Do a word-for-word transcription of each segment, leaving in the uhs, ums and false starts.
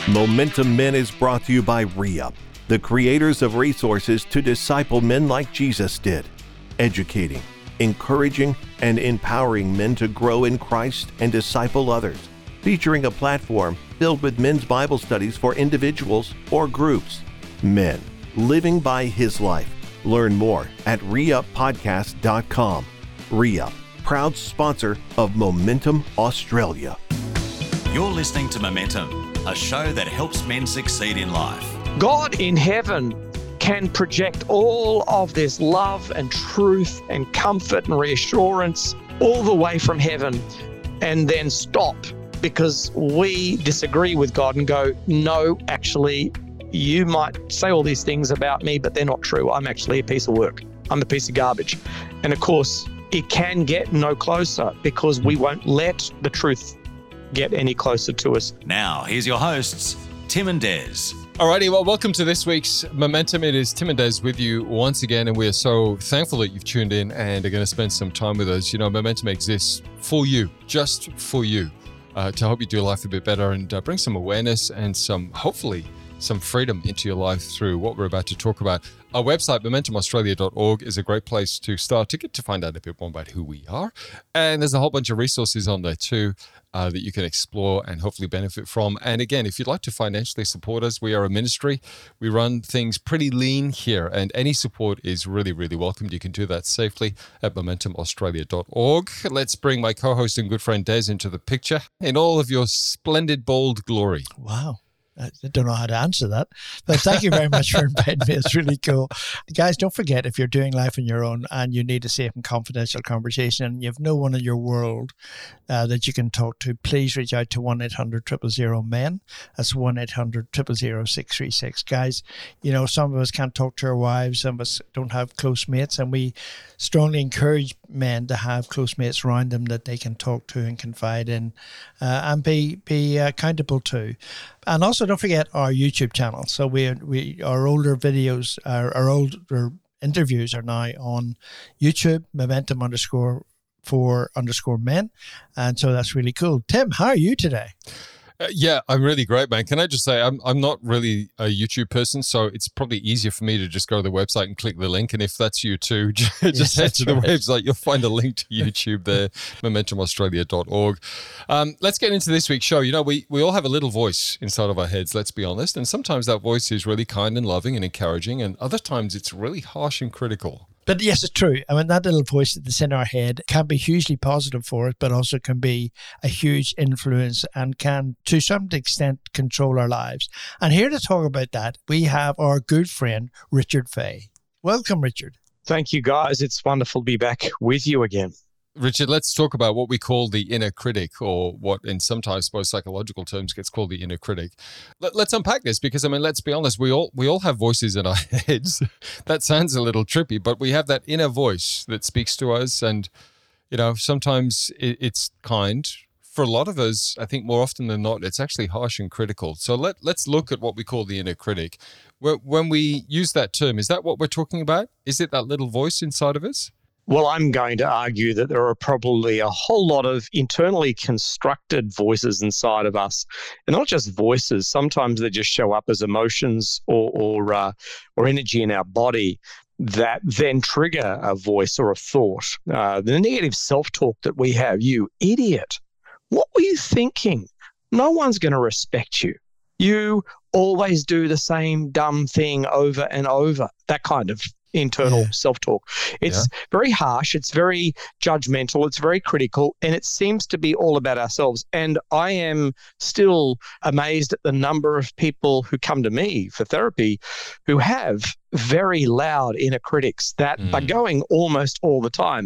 Momentum Men is brought to you by Re-Up, the creators of resources to disciple men like Jesus did, educating, encouraging, and empowering men to grow in Christ and disciple others, featuring a platform filled with men's Bible studies for individuals or groups. Men, living by His life. Learn more at re up podcast dot com. Re-Up, proud sponsor of Momentum Australia. You're listening to Momentum, a show that helps men succeed in life. God in heaven can project all of this love and truth and comfort and reassurance all the way from heaven and then stop because we disagree with God and go, no, actually, you might say all these things about me, but they're not true. I'm actually a piece of work. I'm a piece of garbage. And of course, it can get no closer because we won't let the truth get any closer to us. Now, here's your hosts, Tim and Des. Alrighty, well, welcome to this week's Momentum. It is Tim and Des with you once again, and we are so thankful that you've tuned in and are going to spend some time with us. You know, Momentum exists for you, just for you, uh, to help you do life a bit better and uh, bring some awareness and some, hopefully, some freedom into your life through what we're about to talk about. Our website, momentum australia dot org, is a great place to start to get to find out a bit more about who we are. And there's a whole bunch of resources on there too uh, that you can explore and hopefully benefit from. And again, if you'd like to financially support us, we are a ministry. We run things pretty lean here, and any support is really, really welcomed. You can do that safely at momentum australia dot org. Let's bring my co-host and good friend Des into the picture in all of your splendid, bold glory. Wow. I don't know how to answer that, but thank you very much for inviting me. It's really cool. Guys, don't forget, if you're doing life on your own and you need a safe and confidential conversation and you have no one in your world uh, that you can talk to, please reach out to one eight hundred, zero zero zero, M E N. That's one eight hundred, zero zero zero, six three six. Guys, you know, some of us can't talk to our wives, some of us don't have close mates, and we strongly encourage men to have close mates around them that they can talk to and confide in uh, and be, be accountable to. And also, don't forget our YouTube channel. So we we our older videos, our, our older interviews are now on YouTube, Momentum underscore for underscore men. And so that's really cool. Tim, how are you today? Uh, yeah, I'm really great, man. Can I just say, I'm I'm not really a YouTube person, so it's probably easier for me to just go to the website and click the link. And if that's you too, just Yes, head to the right. website. You'll find a link to YouTube there, momentum australia dot org. Um, let's get into this week's show. You know, we, we all have a little voice inside of our heads, let's be honest. And sometimes that voice is really kind and loving and encouraging, and other times it's really harsh and critical. But yes, it's true. I mean, that little voice that's in our head can be hugely positive for us, but also can be a huge influence and can, to some extent, control our lives. And here to talk about that, we have our good friend, Richard Fay. Welcome, Richard. Thank you, guys. It's wonderful to be back with you again. Richard, let's talk about what we call the inner critic, or what in sometimes most psychological terms gets called the inner critic. Let, let's unpack this because, I mean, let's be honest, we all we all have voices in our heads. That sounds a little trippy, but we have that inner voice that speaks to us, and, you know, sometimes it, it's kind. For a lot of us, I think more often than not, it's actually harsh and critical. So let, let's look at what we call the inner critic. When we use that term, is that what we're talking about? Is it that little voice inside of us? Well, I'm going to argue that there are probably a whole lot of internally constructed voices inside of us, and not just voices. Sometimes they just show up as emotions or or, uh, or energy in our body that then trigger a voice or a thought. Uh, the negative self-talk that we have, you idiot, what were you thinking? No one's going to respect you. You always do the same dumb thing over and over, that kind of internal yeah. self-talk. It's yeah. very harsh. It's very judgmental. It's very critical. And it seems to be all about ourselves. And I am still amazed at the number of people who come to me for therapy who have very loud inner critics that mm. are going almost all the time.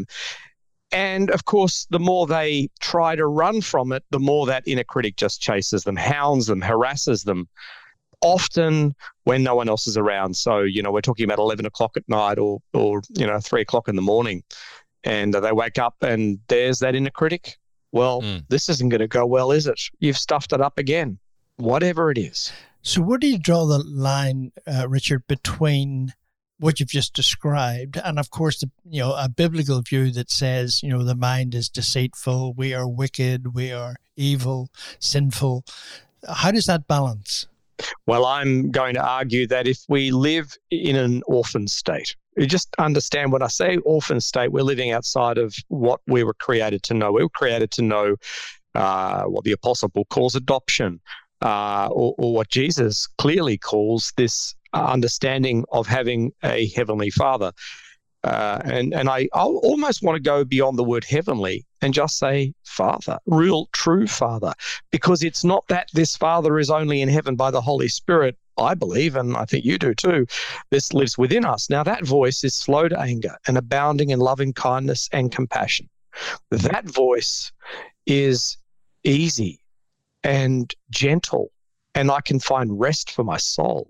And of course, the more they try to run from it, the more that inner critic just chases them, hounds them, harasses them, often when no one else is around. So, you know, we're talking about eleven o'clock at night or, or you know, three o'clock in the morning, and they wake up and there's that inner critic. Well, mm. this isn't going to go well, is it? You've stuffed it up again, whatever it is. So where do you draw the line, uh, Richard, between what you've just described and, of course, the, you know, a biblical view that says, you know, the mind is deceitful, we are wicked, we are evil, sinful. How does that balance? Well, I'm going to argue that if we live in an orphan state, you just understand when I say orphan state, we're living outside of what we were created to know. We were created to know uh, what the Apostle Paul calls adoption, uh, or, or what Jesus clearly calls this understanding of having a heavenly Father. Uh, and and I I'll almost want to go beyond the word heavenly and just say Father, real, true Father, because it's not that this Father is only in heaven by the Holy Spirit, I believe, and I think you do too. This lives within us. Now, that voice is slow to anger and abounding in loving kindness and compassion. That voice is easy and gentle, and I can find rest for my soul.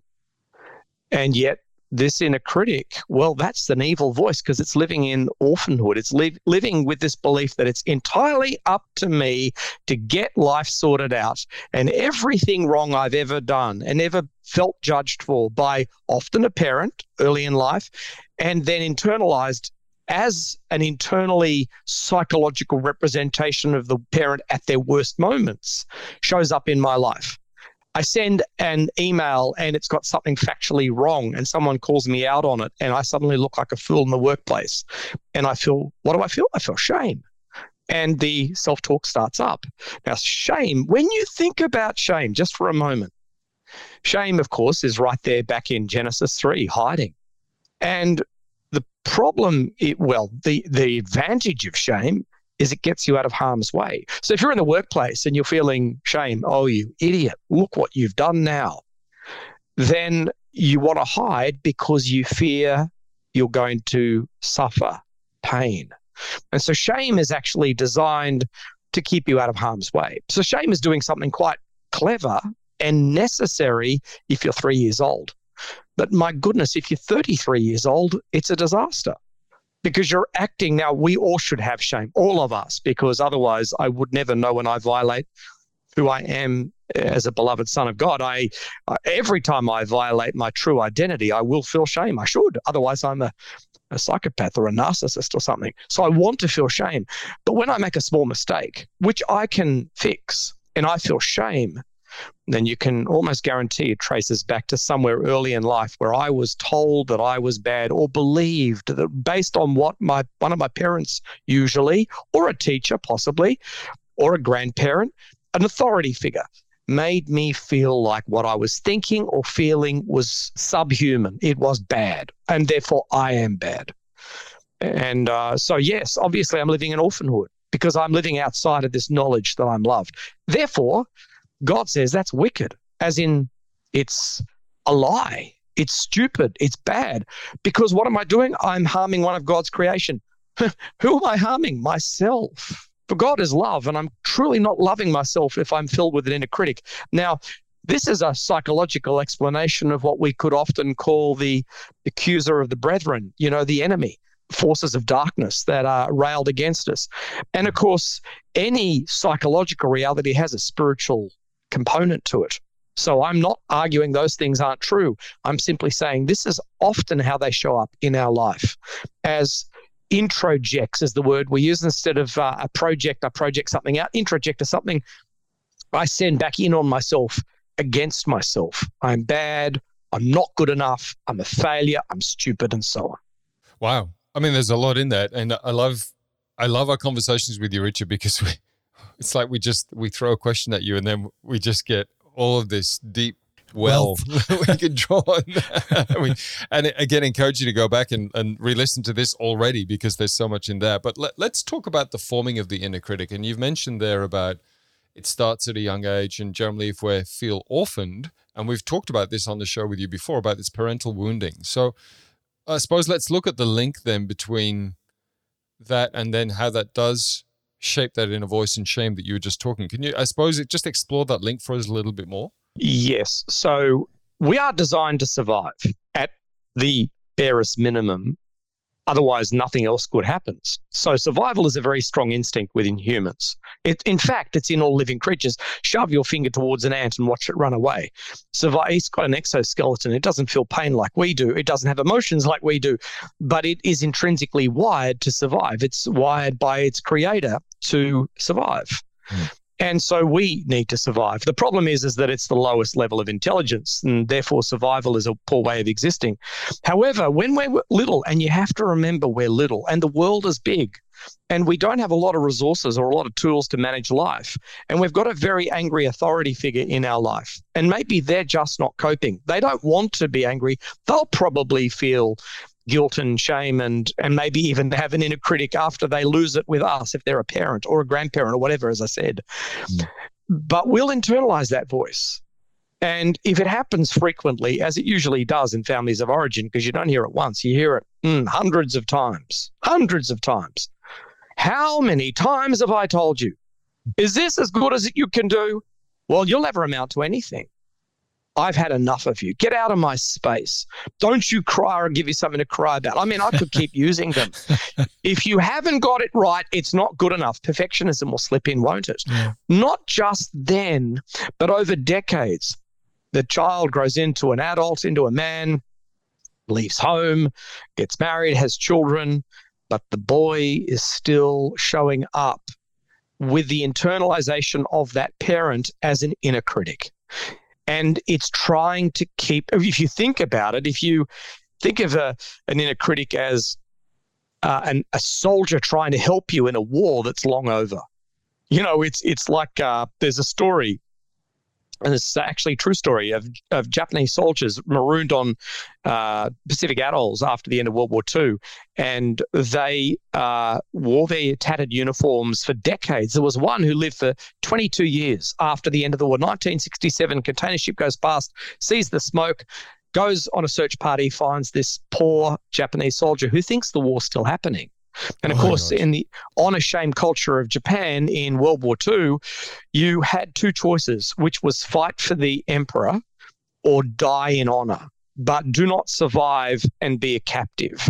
And yet, this inner critic, well, that's an evil voice because it's living in orphanhood. It's li- living with this belief that it's entirely up to me to get life sorted out, and everything wrong I've ever done and ever felt judged for by often a parent early in life, and then internalized as an internally psychological representation of the parent at their worst moments, shows up in my life. I send an email and it's got something factually wrong and someone calls me out on it and I suddenly look like a fool in the workplace. And I feel, what do I feel? I feel shame. And the self-talk starts up. Now, shame, when you think about shame, just for a moment, shame, of course, is right there back in Genesis three, hiding. And the problem, it, well, the, the advantage of shame is it gets you out of harm's way. So if you're in the workplace and you're feeling shame, oh, you idiot, look what you've done now, then you want to hide because you fear you're going to suffer pain. And so shame is actually designed to keep you out of harm's way. So shame is doing something quite clever and necessary if you're three years old. But my goodness, if you're thirty-three years old, it's a disaster. Because you're acting now, we all should have shame, all of us, because otherwise I would never know when I violate who I am as a beloved son of God. I uh, every time I violate my true identity, I will feel shame. I should. Otherwise, I'm a, a psychopath or a narcissist or something. So I want to feel shame. But when I make a small mistake, which I can fix, and I feel shame, then you can almost guarantee it traces back to somewhere early in life where I was told that I was bad or believed that based on what my one of my parents usually, or a teacher possibly, or a grandparent, an authority figure, made me feel like what I was thinking or feeling was subhuman. It was bad, and therefore I am bad. And uh, so, yes, obviously I'm living in orphanhood because I'm living outside of this knowledge that I'm loved. Therefore, God says that's wicked, as in it's a lie. It's stupid. It's bad. Because what am I doing? I'm harming one of God's creation. Who am I harming? Myself. For God is love, and I'm truly not loving myself if I'm filled with an inner critic. Now, this is a psychological explanation of what we could often call the accuser of the brethren, you know, the enemy, forces of darkness that are railed against us. And of course, any psychological reality has a spiritual component to it. So I'm not arguing those things aren't true. I'm simply saying this is often how they show up in our life as introjects is the word we use instead of uh, a project. I project something out. Introject is something I send back in on myself against myself. I'm bad. I'm not good enough. I'm a failure. I'm stupid, and so on. Wow. I mean, there's a lot in that. And I love, I love our conversations with you, Richard, because we, it's like we just, we throw a question at you and then we just get all of this deep well we can draw on. I mean, and again, encourage you to go back and, and re-listen to this already because there's so much in there. But let, let's talk about the forming of the inner critic. And you've mentioned there about it starts at a young age, and generally if we feel orphaned, and we've talked about this on the show with you before about this parental wounding. So I suppose let's look at the link then between that and then how that does shape that inner voice and shame that you were just talking. Can you, I suppose, it just explore that link for us a little bit more? Yes. So we are designed to survive at the barest minimum. Otherwise, nothing else good happens. So survival is a very strong instinct within humans. It, in fact, it's in all living creatures. Shove your finger towards an ant and watch it run away. Survive, it's got an exoskeleton. It doesn't feel pain like we do. It doesn't have emotions like we do. But it is intrinsically wired to survive. It's wired by its creator to survive. Mm. And so we need to survive. The problem is, is that it's the lowest level of intelligence, and therefore survival is a poor way of existing. However, when we're little, and you have to remember we're little, and the world is big, and we don't have a lot of resources or a lot of tools to manage life, and we've got a very angry authority figure in our life, and maybe they're just not coping. They don't want to be angry. They'll probably feel guilt and shame and and maybe even have an inner critic after they lose it with us if they're a parent or a grandparent or whatever, as I said. Mm. But we'll internalize that voice. And if it happens frequently, as it usually does in families of origin, because you don't hear it once, you hear it mm, hundreds of times, hundreds of times. How many times have I told you? Is this as good as you can do? Well, you'll never amount to anything. I've had enough of you. Get out of my space. Don't you cry or give you something to cry about. I mean, I could keep using them. If you haven't got it right, it's not good enough. Perfectionism will slip in, won't it? Yeah. Not just then, but over decades. The child grows into an adult, into a man, leaves home, gets married, has children, but the boy is still showing up with the internalization of that parent as an inner critic. And it's trying to keep, if you think about it, if you think of a, an inner critic as uh, an, a soldier trying to help you in a war that's long over, you know, it's it's like uh, there's a story, and it's actually a true story of, of Japanese soldiers marooned on uh, Pacific atolls after the end of World War Two, and they uh, wore their tattered uniforms for decades. There was one who lived for twenty-two years after the end of the war. nineteen sixty-seven, container ship goes past, sees the smoke, goes on a search party, finds this poor Japanese soldier who thinks the war's still happening. And of oh course, in the honor-shame culture of Japan in World War Two, you had two choices, which was fight for the emperor or die in honor, but do not survive and be a captive.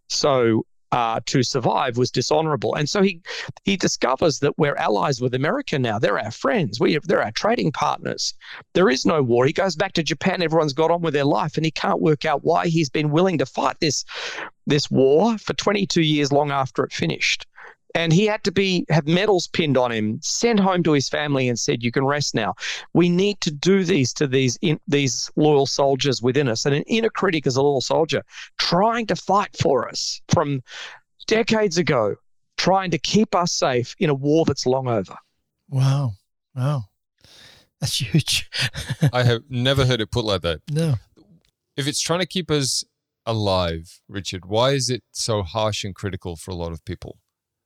So uh, to survive was dishonorable. And so he he discovers that we're allies with America now. They're our friends. We have, they're our trading partners. There is no war. He goes back to Japan. Everyone's got on with their life, and he can't work out why he's been willing to fight this this war for twenty-two years long after it finished. And he had to be have medals pinned on him, sent home to his family and said, you can rest now. We need to do these to these in, these loyal soldiers within us. And an inner critic is a loyal soldier trying to fight for us from decades ago, trying to keep us safe in a war that's long over. Wow. Wow. That's huge. I have never heard it put like that. No. If it's trying to keep us alive, Richard, why is it so harsh and critical for a lot of people?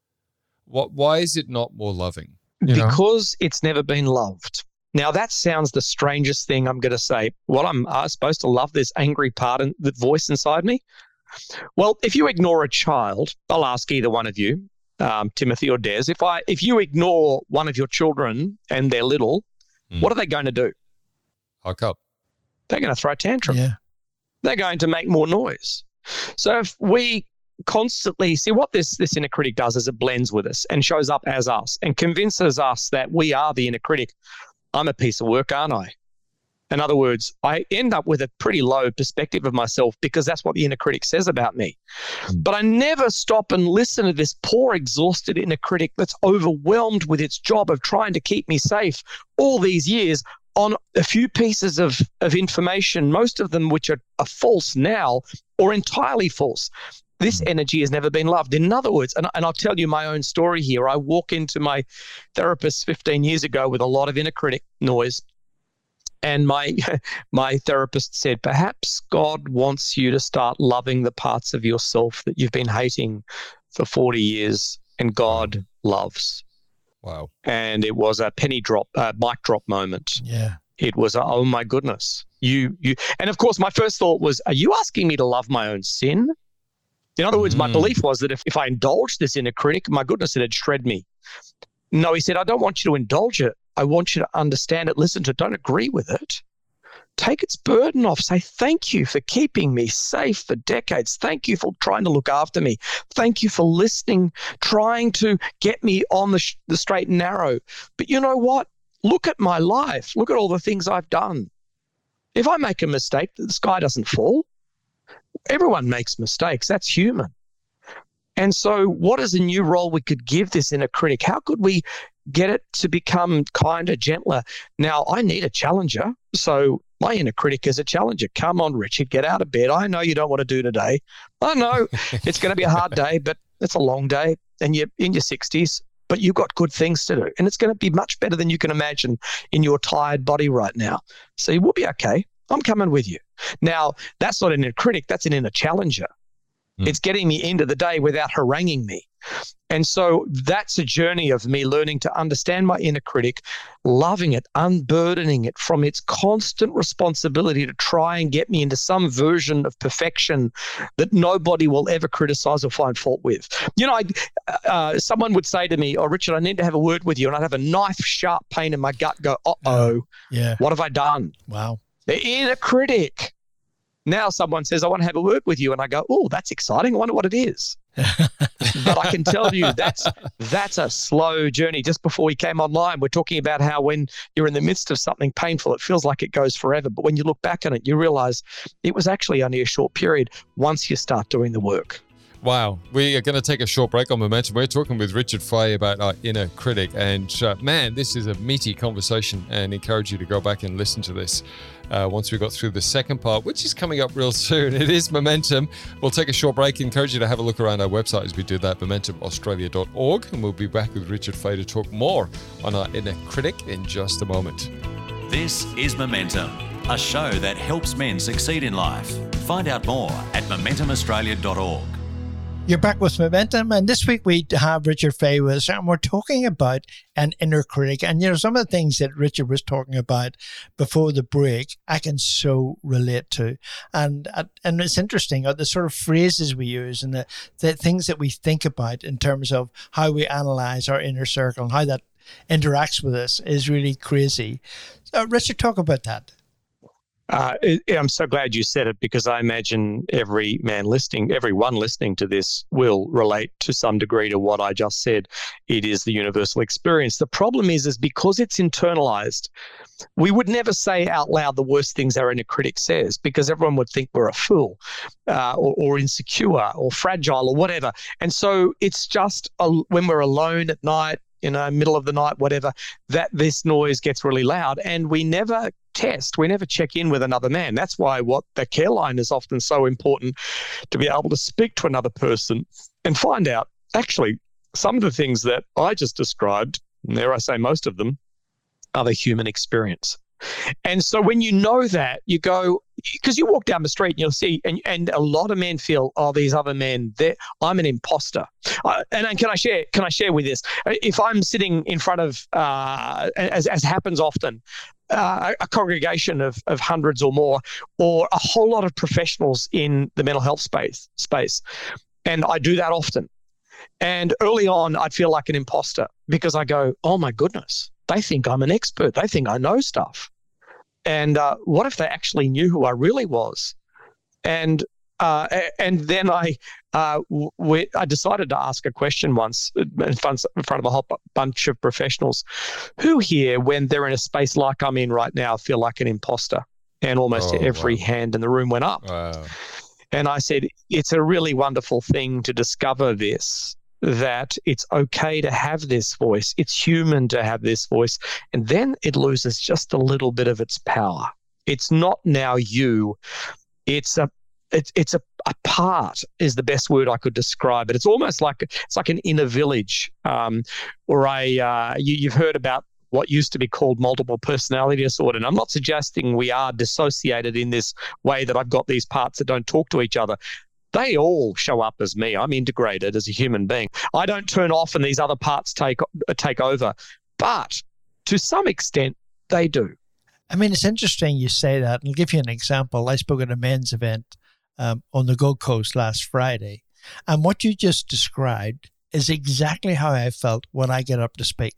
What? Why is it not more loving? Because know? It's never been loved. Now, that sounds the strangest thing I'm going to say. Well, I'm uh, supposed to love this angry part and the voice inside me? Well, if you ignore a child, I'll ask either one of you, um, Timothy or Des, if I if you ignore one of your children and they're little, mm. what are they going to do? Hike up. They're going to throw a tantrum. Yeah. They're going to make more noise. So if we constantly see what this this inner critic does is it blends with us and shows up as us and convinces us that we are the inner critic. I'm a piece of work, aren't I? In other words, I end up with a pretty low perspective of myself because that's what the inner critic says about me. Mm. But I never stop and listen to this poor, exhausted inner critic that's overwhelmed with its job of trying to keep me safe all these years on a few pieces of, of information, most of them which are, are false now or entirely false. This energy has never been loved. In other words, and, and I'll tell you my own story here. I walk into my therapist fifteen years ago with a lot of inner critic noise. And my my therapist said, perhaps God wants you to start loving the parts of yourself that you've been hating for forty years, and God loves. Wow. And it was a penny drop, uh, mic drop moment. Yeah. It was, a, oh my goodness. You, you, and of course, my first thought was, are you asking me to love my own sin? In other words, mm. my belief was that if, if I indulged this inner critic, my goodness, it'd shred me. No, he said, I don't want you to indulge it. I want you to understand it, listen to it, don't agree with it. Take its burden off. Say, thank you for keeping me safe for decades. Thank you for trying to look after me. Thank you for listening, trying to get me on the, sh- the straight and narrow. But you know what? Look at my life. Look at all the things I've done. If I make a mistake, the sky doesn't fall. Everyone makes mistakes. That's human. And so what is a new role we could give this inner critic? How could we get it to become kinder, gentler. Now, I need a challenger. So my inner critic is a challenger. Come on, Richard, get out of bed. I know you don't want to do today. I know it's going to be a hard day, but it's a long day and you're in your sixties, but you've got good things to do. And it's going to be much better than you can imagine in your tired body right now. So you will be okay. I'm coming with you. Now, that's not an inner critic. That's an inner challenger. Mm. It's getting me into the day without haranguing me. And so that's a journey of me learning to understand my inner critic, loving it, unburdening it from its constant responsibility to try and get me into some version of perfection that nobody will ever criticize or find fault with. You know, I, uh, someone would say to me, oh, Richard, I need to have a word with you. And I'd have a knife sharp pain in my gut go, uh-oh, yeah. What have I done? Wow. The inner critic. Now someone says, I want to have a word with you. And I go, oh, that's exciting. I wonder what it is. But I can tell you that's that's a slow journey. Just before we came online, we're talking about how when you're in the midst of something painful, it feels like it goes forever. But when you look back on it, you realize it was actually only a short period once you start doing the work. Wow. We are going to take a short break on Momentum. We're talking with Richard Fay about our inner critic. And uh, man, this is a meaty conversation, and encourage you to go back and listen to this uh, once we got through the second part, which is coming up real soon. It is Momentum. We'll take a short break. Encourage you to have a look around our website as we do that, momentum australia dot org. And we'll be back with Richard Fay to talk more on our inner critic in just a moment. This is Momentum, a show that helps men succeed in life. Find out more at momentum australia dot org. You're back with Momentum, and this week we have Richard Fay with us, and we're talking about an inner critic. And, you know, some of the things that Richard was talking about before the break, I can so relate to. And and it's interesting, the sort of phrases we use and the, the things that we think about in terms of how we analyze our inner circle and how that interacts with us is really crazy. So, Richard, talk about that. Uh, I'm so glad you said it, because I imagine every man listening, everyone listening to this will relate to some degree to what I just said. It is the universal experience. The problem is, is because it's internalized, we would never say out loud the worst things our inner critic says, because everyone would think we're a fool uh, or, or insecure or fragile or whatever. And so it's just a, when we're alone at night, you know, middle of the night, whatever, that this noise gets really loud, and we never test, we never check in with another man. That's why what the care line is often so important, to be able to speak to another person and find out, actually, some of the things that I just described, and there I say most of them, are the human experience. And so when you know that, you go, because you walk down the street and you'll see, and, and a lot of men feel, oh, these other men, I'm an imposter. Uh, and, and can I share? Can I share with this? If I'm sitting in front of, uh, as as happens often, uh, a congregation of of hundreds or more, or a whole lot of professionals in the mental health space space, and I do that often. And early on, I'd feel like an imposter, because I go, oh my goodness, they think I'm an expert. They think I know stuff. And uh, what if they actually knew who I really was? And uh, and then I uh, we, I decided to ask a question once in front, in front of a whole bunch of professionals. Who here, when they're in a space like I'm in right now, feel like an imposter? And almost oh, every wow. hand in the room went up. Wow. And I said, it's a really wonderful thing to discover this, that it's okay to have this voice. It's human to have this voice. And then it loses just a little bit of its power. It's not now you. It's a it's it's a, a part is the best word I could describe it. It's almost like it's like an inner village. Um, or a uh, you, you've heard about what used to be called multiple personality disorder. And I'm not suggesting we are dissociated in this way, that I've got these parts that don't talk to each other. They all show up as me. I'm integrated as a human being. I don't turn off and these other parts take take over. But to some extent, they do. I mean, it's interesting you say that. I'll give you an example. I spoke at a men's event um, on the Gold Coast last Friday. And what you just described is exactly how I felt when I get up to speak.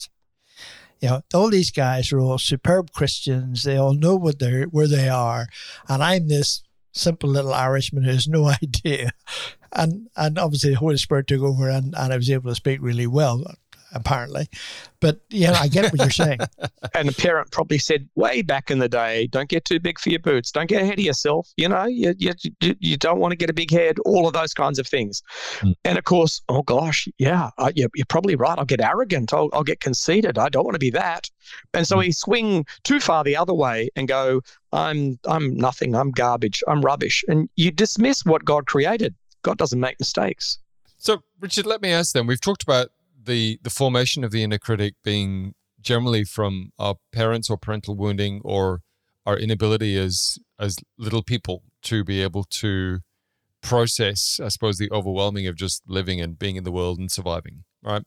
You know, all these guys are all superb Christians. They all know what they're, where they are. And I'm this simple little Irishman who has no idea. And and obviously the Holy Spirit took over, and, and I was able to speak really well. apparently. But yeah, I get what you're saying. And a parent probably said way back in the day, don't get too big for your boots. Don't get ahead of yourself. You know, you, you, you don't want to get a big head, all of those kinds of things. Mm. And of course, oh gosh, yeah, I, you're, you're probably right. I'll get arrogant. I'll, I'll get conceited. I don't want to be that. And so mm. we swing too far the other way and go, I'm, I'm nothing. I'm garbage. I'm rubbish. And you dismiss what God created. God doesn't make mistakes. So, Richard, let me ask then. We've talked about the the formation of the inner critic being generally from our parents or parental wounding or our inability as as little people to be able to process, I suppose, the overwhelming of just living and being in the world and surviving, right?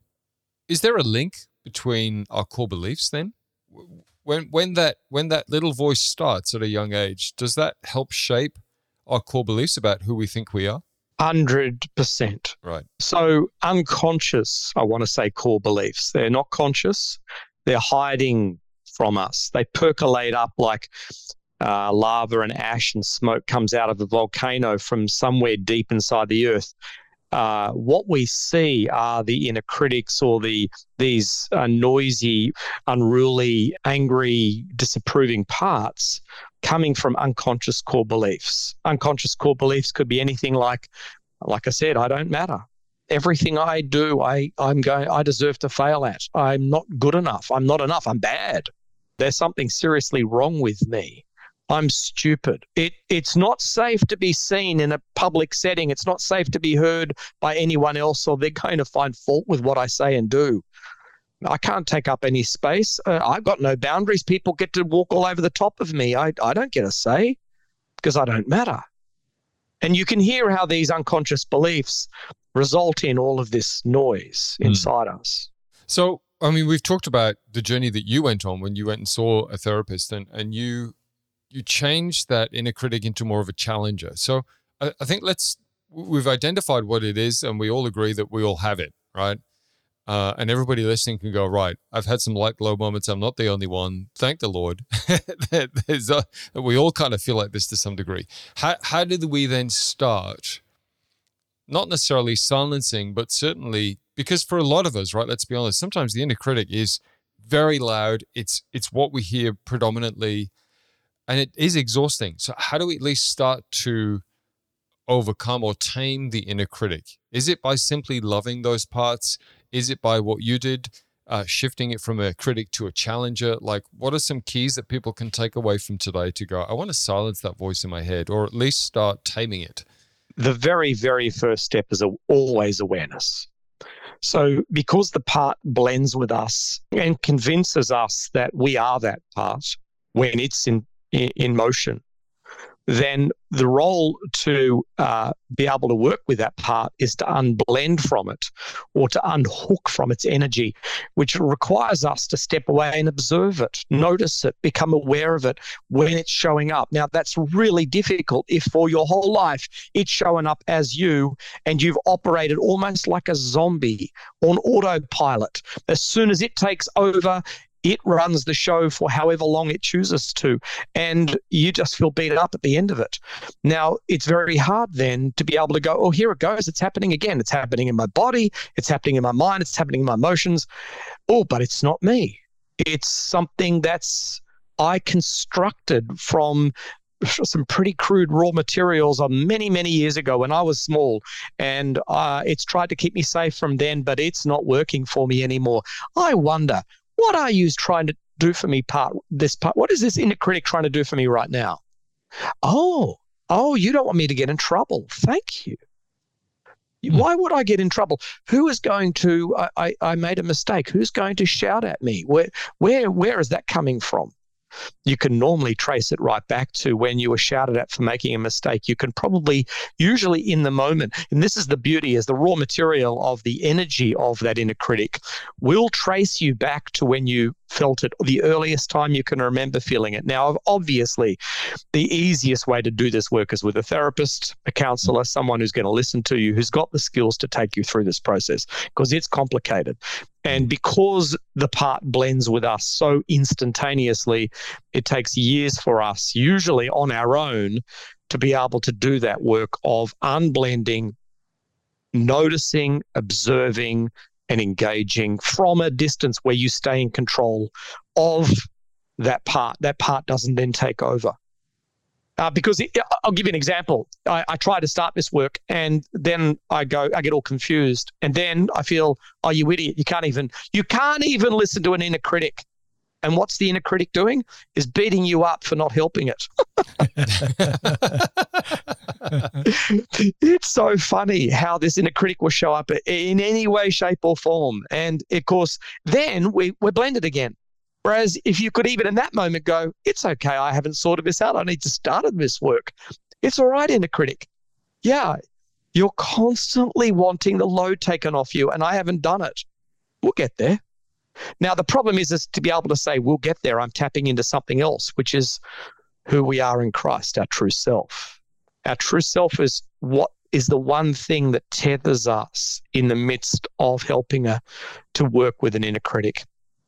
Is there a link between our core beliefs then? When when that when that little voice starts at a young age, does that help shape our core beliefs about who we think we are? one hundred percent. Right. So unconscious, I want to say core beliefs. They're not conscious. They're hiding from us. They percolate up like uh, lava and ash and smoke comes out of a volcano from somewhere deep inside the earth. Uh, what we see are the inner critics or the these uh, noisy, unruly, angry, disapproving parts coming from unconscious core beliefs. Unconscious core beliefs could be anything like, like I said, I don't matter. Everything I do, I, I'm going, I deserve to fail at. I'm not good enough. I'm not enough. I'm bad. There's something seriously wrong with me. I'm stupid. It it's not safe to be seen in a public setting. It's not safe to be heard by anyone else, or they're going to find fault with what I say and do. I can't take up any space. Uh, I've got no boundaries. People get to walk all over the top of me. I, I don't get a say because I don't matter. And you can hear how these unconscious beliefs result in all of this noise mm. inside us. So, I mean, we've talked about the journey that you went on when you went and saw a therapist, and, and you you changed that inner critic into more of a challenger. So I, I think let's, we've identified what it is, and we all agree that we all have it, right? Uh, and everybody listening can go, right, I've had some light glow moments. I'm not the only one. Thank the Lord. There's a, we all kind of feel like this to some degree. How, how did we then start, not necessarily silencing, but certainly, because for a lot of us, right, let's be honest, sometimes the inner critic is very loud. It's it's what we hear predominantly, and it is exhausting. So how do we at least start to overcome or tame the inner critic? Is it by simply loving those parts? Is it by what you did, uh, shifting it from a critic to a challenger? Like, what are some keys that people can take away from today to go, I want to silence that voice in my head, or at least start taming it? The very, very first step is a, always awareness. So because the part blends with us and convinces us that we are that part when it's in, in, in motion, then the role to uh, be able to work with that part is to unblend from it or to unhook from its energy, which requires us to step away and observe it, notice it, become aware of it when it's showing up. Now, that's really difficult if for your whole life it's showing up as you and you've operated almost like a zombie on autopilot. As soon as it takes over, it runs the show for however long it chooses to, and you just feel beat up at the end of it. Now, it's very hard then to be able to go, oh, here it goes. It's happening again. It's happening in my body. It's happening in my mind. It's happening in my emotions. Oh, but it's not me. It's something that's I constructed from some pretty crude raw materials on many, many years ago when I was small, and uh, it's tried to keep me safe from then, but it's not working for me anymore. I wonder, what are you trying to do for me part, this part? What is this inner critic trying to do for me right now? Oh, oh, you don't want me to get in trouble. Thank you. Mm. Why would I get in trouble? Who is going to, I, I, I made a mistake. Who's going to shout at me? Where, where, where is that coming from? You can normally trace it right back to when you were shouted at for making a mistake. You can probably, usually in the moment, and this is the beauty, is the raw material of the energy of that inner critic will trace you back to when you felt it, the earliest time you can remember feeling it. Now, obviously, the easiest way to do this work is with a therapist, a counselor, someone who's going to listen to you, who's got the skills to take you through this process, because it's complicated. And because the part blends with us so instantaneously, it takes years for us, usually on our own, to be able to do that work of unblending, noticing, observing, and engaging from a distance where you stay in control of that part. That part doesn't then take over. Uh, because it, I'll give you an example. I, I try to start this work and then I go, I get all confused. And then I feel, oh, you idiot. You can't even, you can't even listen to an inner critic. And what's the inner critic doing? Is beating you up for not helping it. It's so funny how this inner critic will show up in any way, shape or form. And of course, then we, we're blended again. Whereas if you could even in that moment go, it's okay, I haven't sorted this out. I need to start this work. It's all right, inner critic. Yeah, you're constantly wanting the load taken off you and I haven't done it. We'll get there. Now, the problem is, is to be able to say, we'll get there. I'm tapping into something else, which is who we are in Christ, our true self. Our true self is what is the one thing that tethers us in the midst of helping her to work with an inner critic.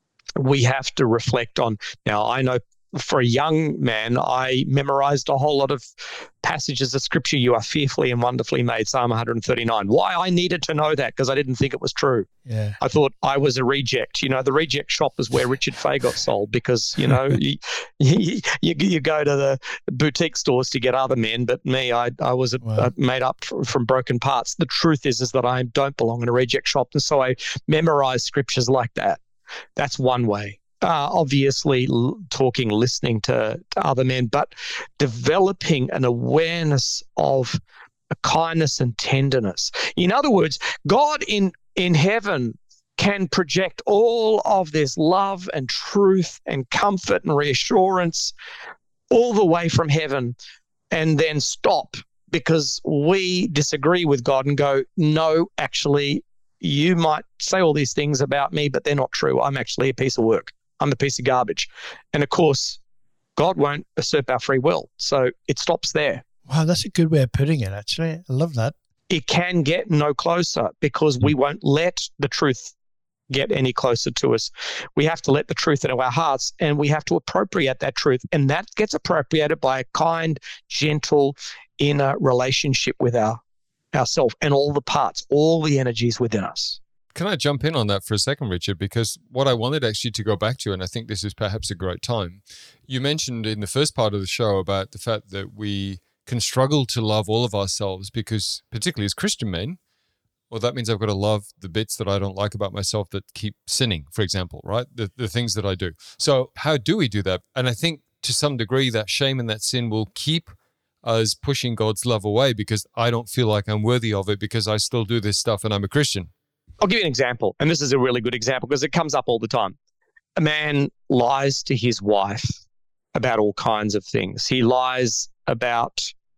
We have to reflect on, now I know for a young man, I memorized a whole lot of passages of scripture. You are fearfully and wonderfully made, Psalm one thirty-nine. Why I needed to know that? Because I didn't think it was true. Yeah. I thought I was a reject. You know, the reject shop is where Richard Fay got sold because, you know, you, you, you go to the boutique stores to get other men, but me, I I was Wow. uh, made up from, from broken parts. The truth is, is that I don't belong in a reject shop. And so I memorized scriptures like that. That's one way. Uh, obviously, l- talking, listening to, to other men, but developing an awareness of a kindness and tenderness. In other words, God in, in heaven can project all of this love and truth and comfort and reassurance all the way from heaven and then stop because we disagree with God and go, no, actually, you might say all these things about me, but they're not true. I'm actually a piece of work. I'm a piece of garbage. And of course, God won't usurp our free will. So it stops there. Wow, that's a good way of putting it, actually. I love that. It can get no closer because we won't let the truth get any closer to us. We have to let the truth into our hearts and we have to appropriate that truth. And that gets appropriated by a kind, gentle, inner relationship with our ourself and all the parts, all the energies within us. Can I jump in on that for a second, Richard? Because what I wanted actually to go back to, and I think this is perhaps a great time, you mentioned in the first part of the show about the fact that we can struggle to love all of ourselves because, particularly as Christian men, well, that means I've got to love the bits that I don't like about myself that keep sinning, for example, right? The, the things that I do. So how do we do that? And I think to some degree that shame and that sin will keep us pushing God's love away because I don't feel like I'm worthy of it because I still do this stuff and I'm a Christian. I'll give you an example, and this is a really good example because it comes up all the time. A man lies to his wife about all kinds of things. He lies about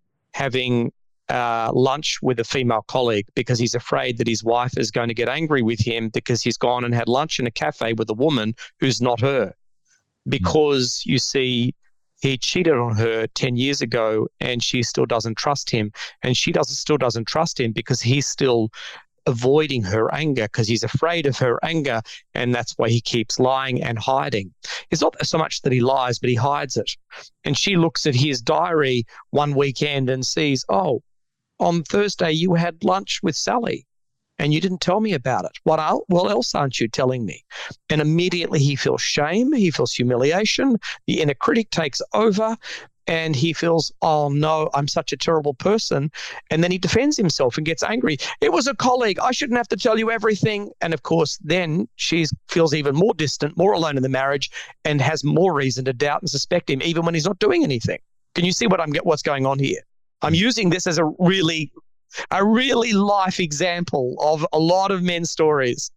having uh, lunch with a female colleague because he's afraid that his wife is going to get angry with him because he's gone and had lunch in a cafe with a woman who's not her. Because, you see, he cheated on her ten years ago and she still doesn't trust him. And she doesn't still doesn't trust him because he's still avoiding her anger because he's afraid of her anger, and that's why he keeps lying and hiding. It's not so much that he lies, but he hides it. And she looks at his diary one weekend and sees, oh, on Thursday you had lunch with Sally and you didn't tell me about it. What else, what else aren't you telling me? And immediately he feels shame, he feels humiliation, the inner critic takes over, and he feels, oh no, I'm such a terrible person. And then he defends himself and gets angry. It was a colleague. I shouldn't have to tell you everything. And of course, then she feels even more distant, more alone in the marriage, and has more reason to doubt and suspect him, even when he's not doing anything. Can you see what I'm what's going on here? I'm using this as a really, a really life example of a lot of men's stories.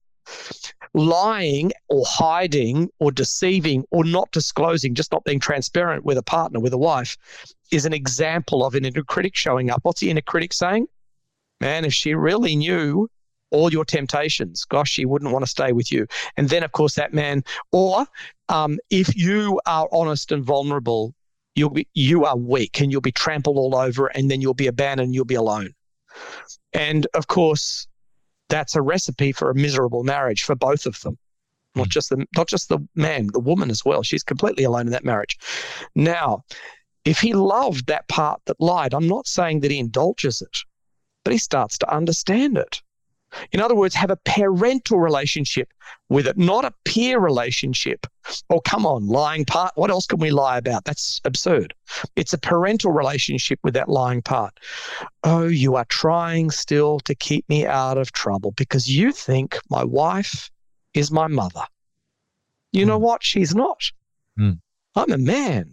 Lying or hiding or deceiving or not disclosing, just not being transparent with a partner, with a wife, is an example of an inner critic showing up. What's the inner critic saying? Man, if she really knew all your temptations, gosh, she wouldn't want to stay with you. And then, of course, that man, or um, if you are honest and vulnerable, you'll be, you are weak and you'll be trampled all over and then you'll be abandoned and you'll be alone. And, of course, that's a recipe for a miserable marriage for both of them, not just the not just the man, the woman as well. She's completely alone in that marriage. Now, if he loved that part that lied, I'm not saying that he indulges it, but he starts to understand it. In other words, have a parental relationship with it, not a peer relationship. Oh, come on, lying part. What else can we lie about? That's absurd. It's a parental relationship with that lying part. Oh, you are trying still to keep me out of trouble because you think my wife is my mother. You mm. know what? She's not. Mm. I'm a man.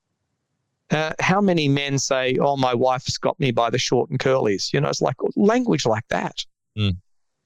Uh, how many men say, oh, my wife's got me by the short and curlies? You know, it's like language like that. Mm.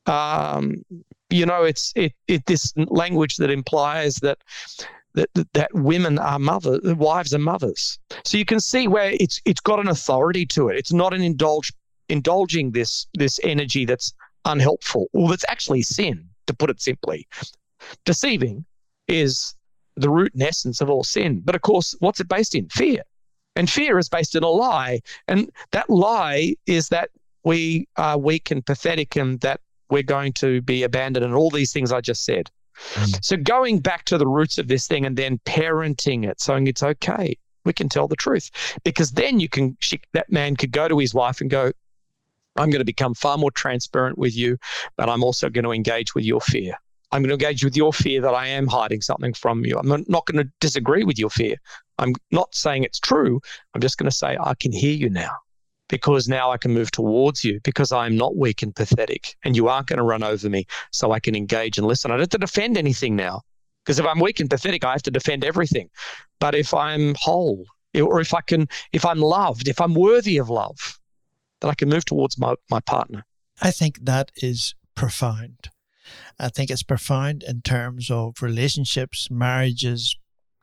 Um, you know, it's it, it this language that implies that that that women are mothers, wives are mothers. So you can see where it's it's got an authority to it. It's not an indulge indulging this this energy that's unhelpful, or that's actually sin, to put it simply. Deceiving is the root and essence of all sin. But of course, what's it based in? Fear. And fear is based in a lie. And that lie is that we are weak and pathetic and that we're going to be abandoned and all these things I just said. Mm. So going back to the roots of this thing and then parenting it, saying it's okay, we can tell the truth. Because then you can, she, that man could go to his wife and go, I'm going to become far more transparent with you, but I'm also going to engage with your fear. I'm going to engage with your fear that I am hiding something from you. I'm not going to disagree with your fear. I'm not saying it's true. I'm just going to say I can hear you now, because now I can move towards you, because I am not weak and pathetic and you aren't going to run over me, so I can engage and listen. I don't have to defend anything now, because if I'm weak and pathetic, I have to defend everything. But if I'm whole, or if I can, if I'm loved, if I'm worthy of love, then I can move towards my, my partner. I think that is profound. I think it's profound in terms of relationships, marriages,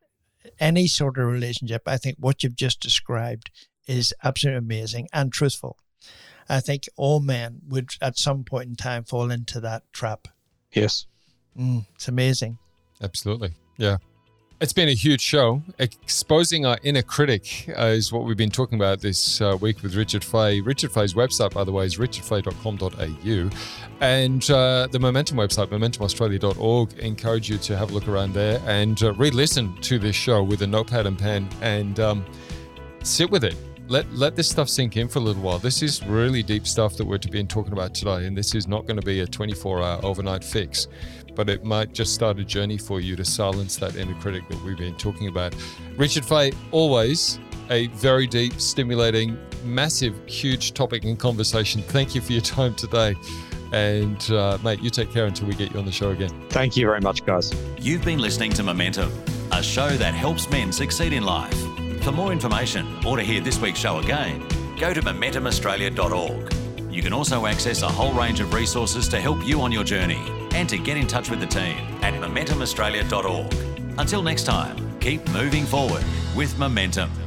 any sort of relationship. I think what you've just described is absolutely amazing and truthful. I think all men would at some point in time fall into that trap. Yes. Mm, it's amazing. Absolutely. Yeah. It's been a huge show. Exposing our inner critic uh, is what we've been talking about this uh, week with Richard Fay. Richard Fay's website, by the way, is richard fay dot com dot a u. And uh, the Momentum website, momentum australia dot org, encourage you to have a look around there and uh, re-listen to this show with a notepad and pen and um, sit with it. Let let this stuff sink in for a little while. This is really deep stuff that we're to be talking about today, and this is not going to be a twenty-four hour overnight fix, but it might just start a journey for you to silence that inner critic that we've been talking about. Richard Fay, always a very deep, stimulating, massive, huge topic and conversation. Thank you for your time today. And uh, mate, you take care until we get you on the show again. Thank you very much, guys. You've been listening to Momentum, a show that helps men succeed in life. For more information or to hear this week's show again, go to momentum australia dot org. You can also access a whole range of resources to help you on your journey and to get in touch with the team at momentum australia dot org. Until next time, keep moving forward with Momentum.